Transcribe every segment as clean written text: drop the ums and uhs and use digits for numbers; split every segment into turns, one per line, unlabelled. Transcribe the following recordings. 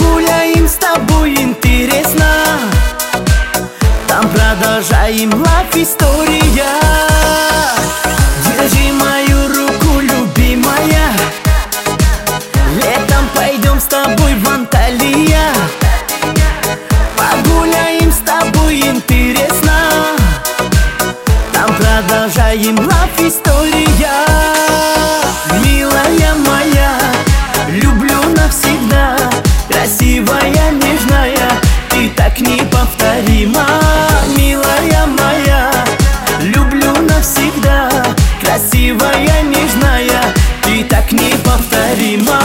Погуляем с тобой интересно, там продолжаем лав история. Держи мою руку, любимая, летом пойдем с тобой в Анталия. Погуляем с тобой интересно, там продолжаем лав история. Милая моя, люблю навсегда, красивая, нежная, ты так неповторима. Милая моя, люблю навсегда, красивая, нежная, ты так неповторима.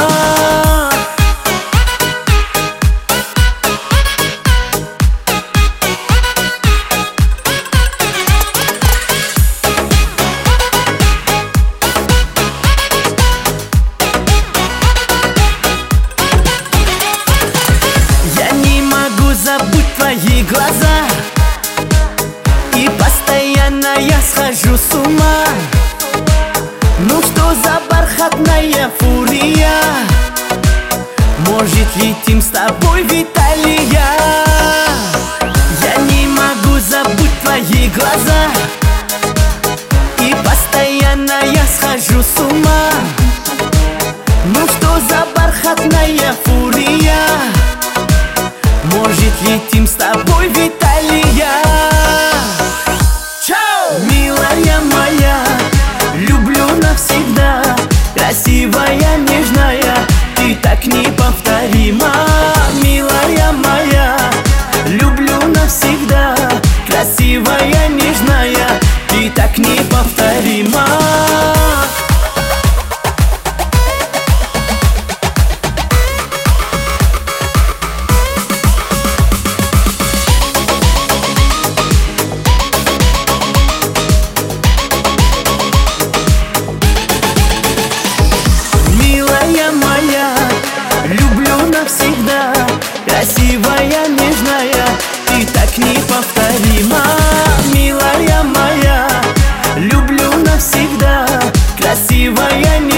Забудь твои глаза, и постоянно я схожу с ума. Ну что за бархатная фурия, может летим с тобой в Италия? Я не могу забыть твои глаза, и постоянно я схожу с ума. Ну что за бархатная фурия, может летим с тобой в Италия? Чао! Милая моя, люблю навсегда, красивая, нежная, ты так неповторима. Милая моя, люблю навсегда, красивая, нежная, ты так неповторима. Навсегда, красивая, нежная, ты так неповторима. Милая моя, люблю навсегда, красивая, нежная.